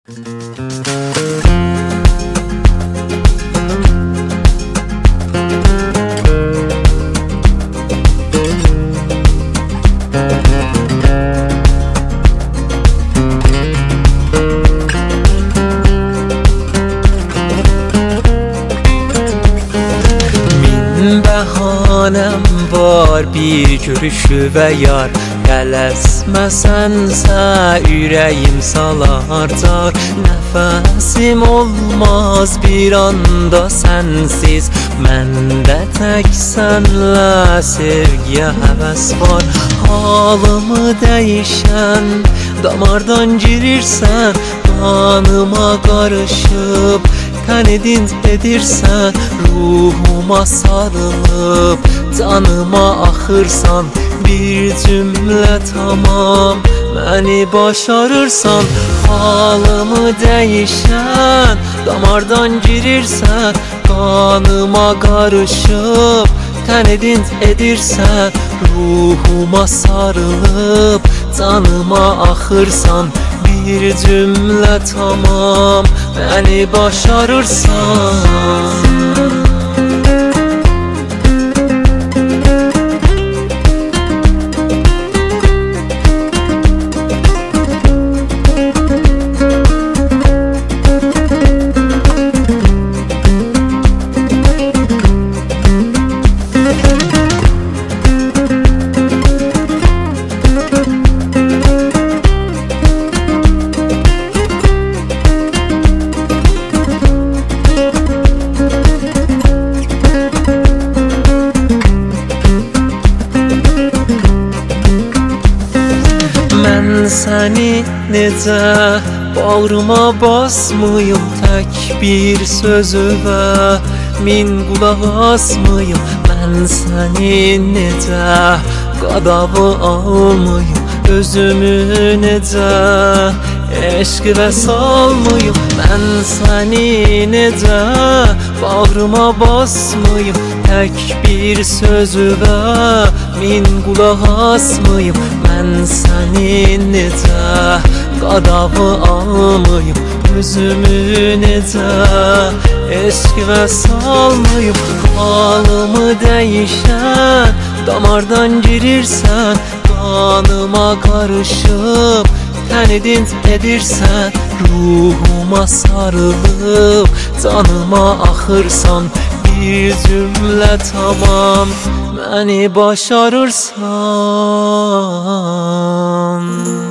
Bəhanəm var bir görüşü və yar, tələsməsənsə ürəyim salarcar. Nəfəsim olmaz bir anda sənsiz, məndə tək sənlə sevgiyə həvəs var. Halımı dəyişən damardan girirsən, qanıma qarışıb tənidint edirsən, ruhuma sarılıb canıma axırsan. Bir cümlə tamam məni başarırsan, halımı dəyişən damardan girirsən, qanıma qarışıb tənidint edirsən, ruhuma sarılıb canıma axırsan. Bir cümlə tamam məni başarırsan. Mən səni necə bağrıma basmayım, tək bir sözüvə min qulaq asmayım. Mən səni necə qadavı almayım, özümü necə eşqə salmayım. Mən səni necə bağrıma basmayım, tək bir sözüvə min qulaq asmayım. Mən səni necə qadavı almayım, özümü necə eşqə salmayım. Halımı dəyişən damardan girirsən, qanıma qarışıb tənidint edirsən, ruhuma sarılıb canıma axırsan. Bir cümlə tamam məni başarırsan.